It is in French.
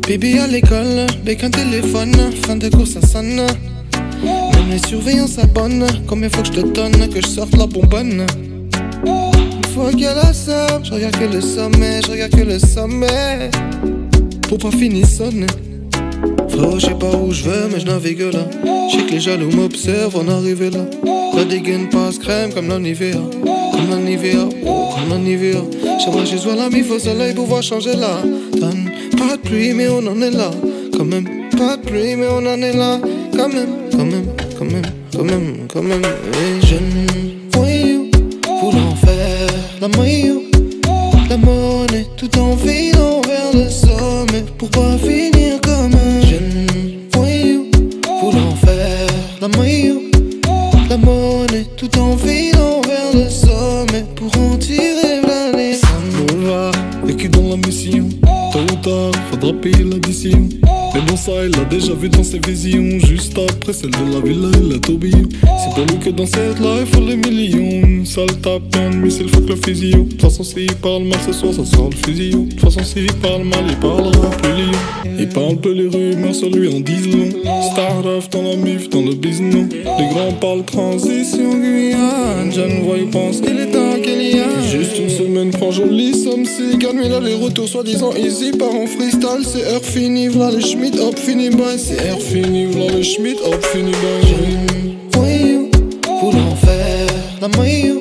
Baby à l'école, bec un téléphone, fin de course à sonne. Même les surveillants s'abonnent. Combien faut que je te donne que je sorte la bonbonne? Une fois qu'elle a ça, je regarde que le sommet, je regarde que le sommet. Pour pas finir sonner. Frérot, je sais pas où je veux, mais je navigue là. Je sais que les jaloux m'observent en arriver là. La dégaine passe crème comme la Nivea. Comme la Nivea, oh, comme la Nivea. J'aimerais chez soi la mif au soleil pour voir changer la donne. Pas de pluie, mais on en est là. Quand même, pas de pluie, mais on en est là. Quand même, quand même, quand même, quand même, quand même. Et jeune voyou, voulant faire la maillot, la monnaie, tout en filant vers le sommet. Pour pas finir comme un jeune voyou, voulant faire la maillot, la monnaie, tout en filant vers le sommet. Pour en tirer l'année. Boulevard, vécu dans la mission. Tôt ou tard, faudra payer l'addition. Mais bon, ça, il l'a déjà vu dans ses visions. Juste après celle de la villa et le tourbillon. C'est pour lui que dans cette life, il faut les millions. Une sale tape, un missile, fuck le physio. De toute façon, s'il parle mal ce soir, ça sort le fusil. De toute façon, s'il parle mal, il parlera plus lion. Il parle peu, les rumeurs sur lui en disent long. Start-off dans la mif, dans le business. Les grands parlent transition Guyane. Jeune voix, il pense qu'il est temps qu'il y a. Juste une semaine, prend jolie somme. Si gagne, mais là, les retours soi-disant easy. Part en freestyle, c'est heure finie, v'là les Schmitt, hop, fini, bye. C'est heure finie, v'là les Schmitt, hop, fini, bye. Jeune voyou, voulant faire la maillot,